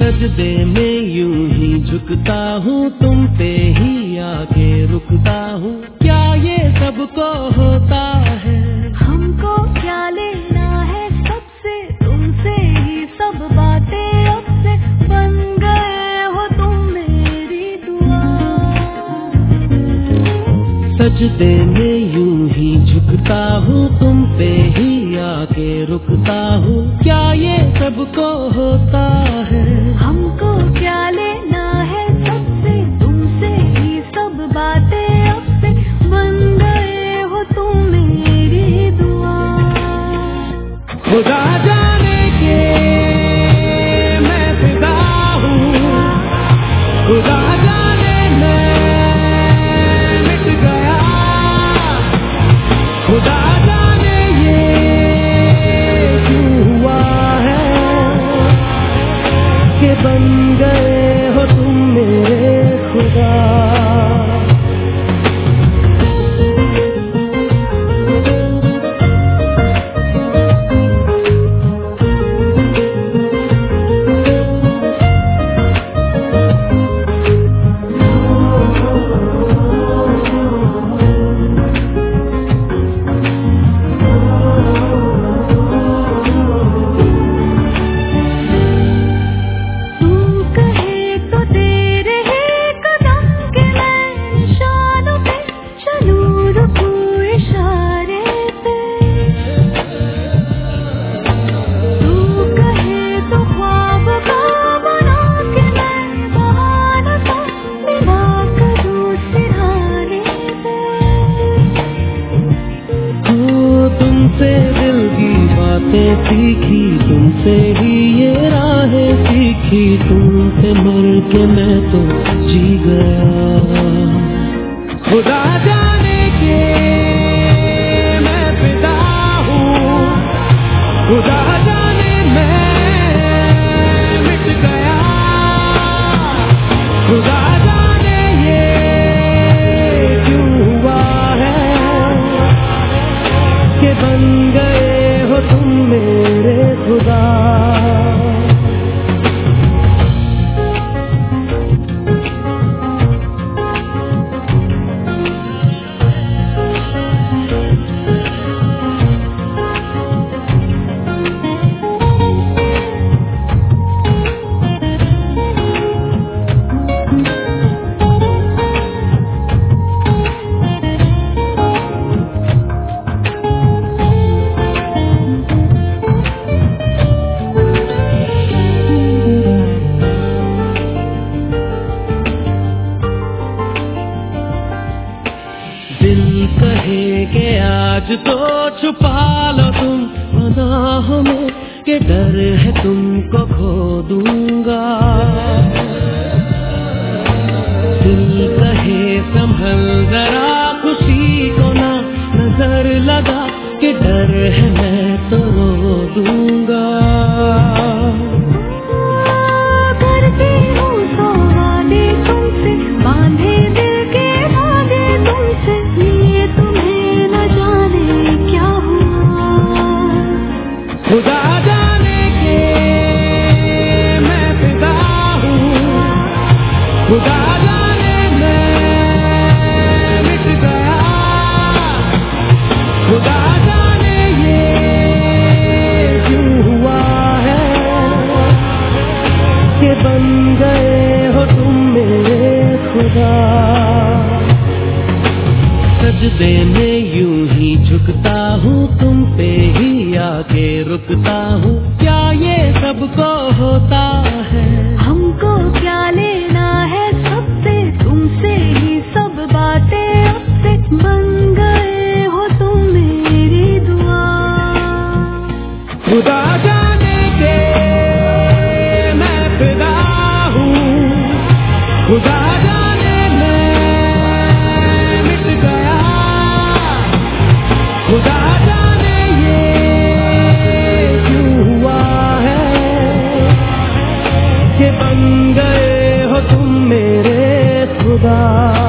सजदे में यूं ही झुकता हूँ, तुम पे ही आके रुकता हूँ। क्या ये सबको होता है? हमको क्या लेना है सबसे, तुमसे ही सब बातें अब से बन गए हो तुम मेरी दुआ। सजदे में यूं ही झुकता हूँ, तुम पे ही आके रुकता हूँ। क्या ये सबको होता है? हमको क्या लेना है सबसे, तुमसे ही सब बातें अब से बन गए हो तुम मेरी दुआ। खुदा जाने के मैं फिदा हूँ, खुदा जाने मैं मिट गया, खुदा जाने ये क्यों हुआ है कि बन गए हो तुम मेरे खुदा। सीखी तुमसे ही ये राहें सीखी, तुमसे मर के मैं तो जी गया। खुदा जाने के मैं फिदा हूँ, खुदा जाने मैं मिट गया, खुदा जाने ये क्यों हुआ है कि बन गए हो तुम मेरे खुदा। दिल कहे के आज तो छुपा लो तुम पनाहों में, के डर है तुमको खो दूंगा। दिल कहे संभल जरा खुशी को ना नजर लगा, के डर है मैं तो रो दूंगा। करती हूँ तो वादे तुमसे, बांधे दिल के धागे तुमसे, ये तुम्हें न जाने क्या हुआ। खुदा जाने के मैं फिदा हूँ, खुदा जाने मैं मिट गया, खुदा जाने ये क्यों हुआ है कि बन गए हो तुम मेरे खुदा। सजदे में यूं ही झुकता हूँ, तुम पे ही आके रुकता हूँ। क्या ये सबको होता है? हमको क्या लेना है सबसे, तुमसे ही सब बातें अब से बन गए हो तुम मेरी दुआ। खुदा जाने के मैं फिदा हूँ, खुदा जाने मैं मिट गया, खुदा जाने ये क्यों हुआ है कि बन गए हो तुम मेरे खुदा।